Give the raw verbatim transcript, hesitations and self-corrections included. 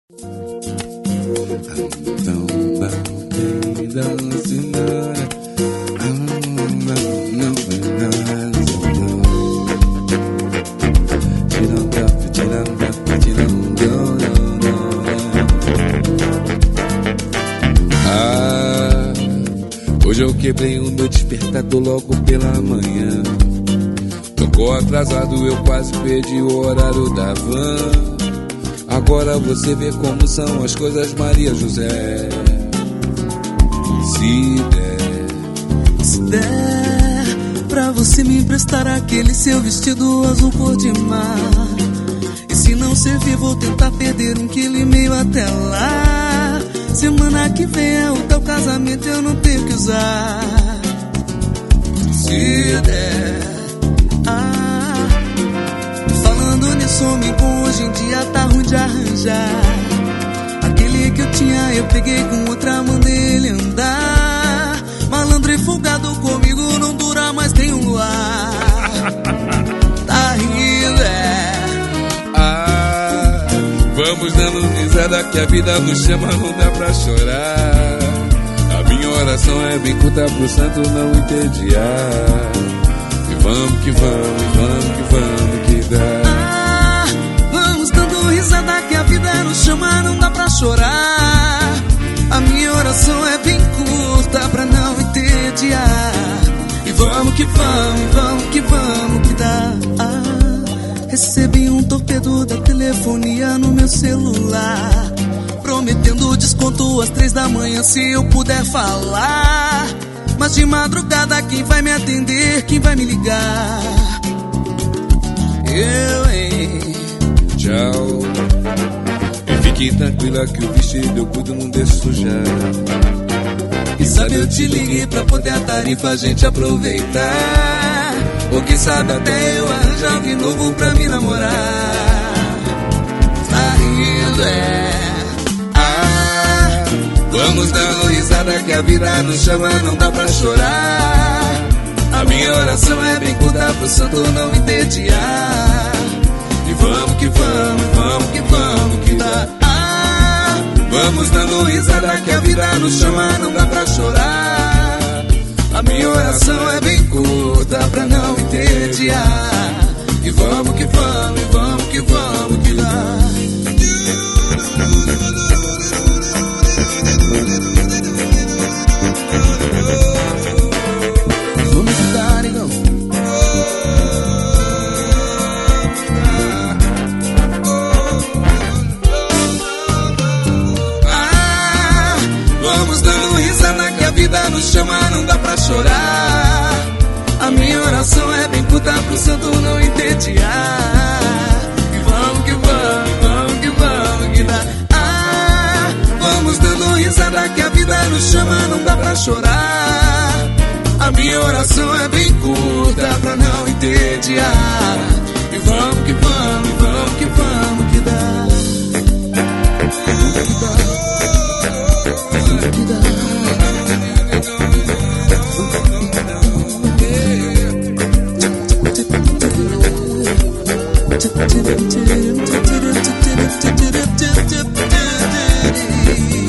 Hoje eu quebrei o meu despertador logo pela manhã. Tocou atrasado, eu quase perdi o horário da van. Agora você vê como são as coisas, Maria José. Se der, se der pra você me emprestar aquele seu vestido azul cor de mar. E se não servir, vou tentar perder um quilo e meio até lá. Semana que vem é o teu casamento, eu não tenho que usar. Se der, ah, falando nisso, homem bom hoje em dia tá ruim de arranjar. Aquele que eu tinha eu peguei com outra, mandei ele andar. Malandro e folgado comigo não dura mais nem um luar. Tá rindo, é? Ah, vamos dando risada que a vida nos chama, não dá pra chorar. A minha oração é bem curta pro santo não entediar. E vamos que vamos, e vamos que vamos que dá. Ah, vamos dando risada que a vida nos chama, não dá pra chorar. A minha oração é bem curta pra não entediar. E vamos que vamos, vamos que vamos que dá. Ah, recebi um torpedo da telefonia no meu celular, prometendo desconto às três da manhã se eu puder falar. Mas de madrugada quem vai me atender, quem vai me ligar? Eu, hein? Tchau. E fique tranquila que o vestido eu cuido, não deixo sujar. E sabe eu te liguei pra poder a tarifa a gente aproveitar. Ou quem sabe até eu arranjar alguém novo pra me namorar. Tá rindo, é? Ah, vamos dando risada que a vida nos chama, não dá pra chorar. A minha oração é bem curta pro santo não entediar. E vamos que vamos, vamos que vamos que dá. Ah, vamos dando risada que a vida nos chama, não dá pra chorar. A minha oração é bem curta pra não entediar. E vamos que vamos, e vamos que vamos que dá. Vamos que dá, negão. Ah, vamos dando risada que a vida nos chama, não dá pra chorar. A minha oração é bem curta pro santo não entediar. E vamos que vamos, vamos que vamos que dá. Ah, vamos dando risada que a vida nos chama, não dá pra chorar. A minha oração é bem curta pra não entediar. E vamos que vamos, vamos que vamos que dá. Que dá. Que dá. Tip, tip, tip, tip, tip, tip, tip, tip, tip, tip, tip, tip, tip.